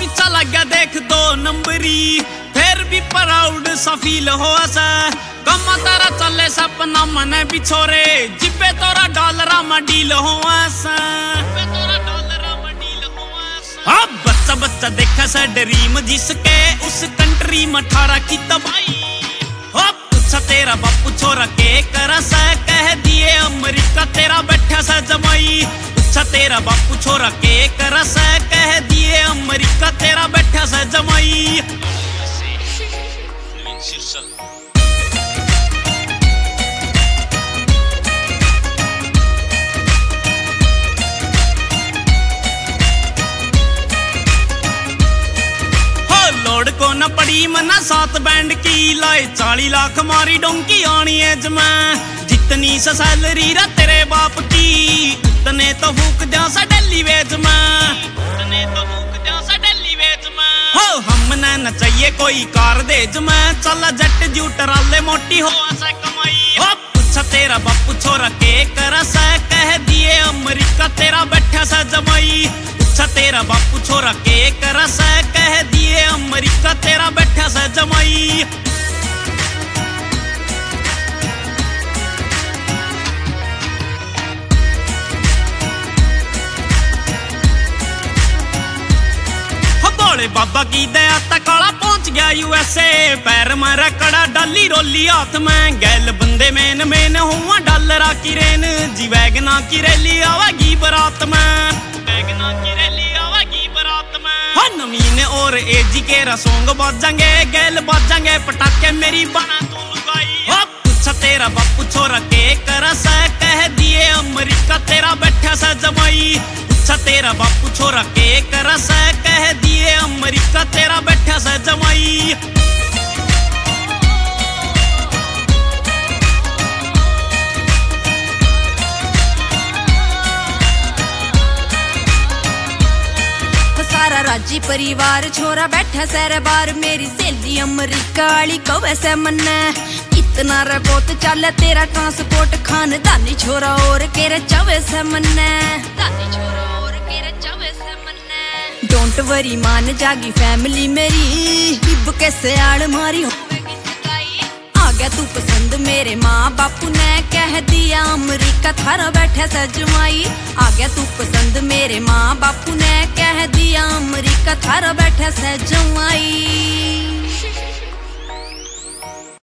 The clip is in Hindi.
पीछा लग गया देख 2 नंबरी, फिर भी प्राउड सा फील हो सा। कमा तारा चले सपना मने बिछोरे, जिब्बे तोरा डॉलरा में डील हो सा। हाँ बच्चा बच्चा देखा सा ड्रीम जिसके, उस कंट्री में 18 की तबाही। हो पूछा तेरा बापू छोरा के करा सा, कह दिए अमेरिका तेरा बैठा सा जमाई। पूछा तेरा बापू छोरा के करा सा, कह दिए अमेरिका तेरा बैठा सा जमाई। लोड को न पड़ी मना 7 बैंड की, लाए 40 लाख मारी डोंकी आनी एज में। जितनी सा सैलरी रा तेरे बाप की, उतने तो फूक जा सा दिल्ली वेज में, उतने तो फूक जा सा दिल्ली वेज में। हो हमने न चाहिए कोई कार देज में, चला जट जू टराले मोटी हो ऐसा कमाई। हो पूछा तेरा बापू छोरा के करा सा, कह दिए अमेरिका तेरा बैठा सा जमाई। पूछा तेरा बापू छोरा के करा सा, कह दिए अमेरिका तेरा बैठा सा जमाई। भोले बाबा की दया तक काला पहुंच गया यूएसए, पैर मारा कड़ा डाली रोली हाथ में। गैल बंदे मेन मेन हुआ डॉलरा की रेन, जी वैगना की रैली आवेगी बारात में, वैगना की रैली आवेगी बारात में। हाँ नवीन और एजी के रसोंग बाजेंगे, गैल बाजेंगे पटाखे मेरी बना तू लुगाई। हाँ पूछा तेरा बापू छोरा के करा सा, कह दिए अमेरिका तेरा बैठा सा जमाई। पूछा तेरा बापू छोरा के करा सा, कह दिए अमेरिका तेरा बैठा सा जमाई। सारा राजी परिवार छोरा बैठा सर बार, मेरी सहेली अमेरिका वाली को वैसे मन्ना। इतना रपोत चल तेरा ट्रांसपोर्ट, खानदानी छोरा और केरे चवे से मन्ना, दानी छोरा और केरे चवे से मन्ना। डोंट वरी मान जागी फैमिली मेरी, हिब के सयाल मारी होवेगी सगाई। आ गया तू पसंद मेरे माँ बापू ने, कह दिया अमेरिका थारा बैठा सा जमाई। आ गया तू पसंद मेरे माँ बापू ने, कह दिया अमेरिका थारा बैठा सा जमाई।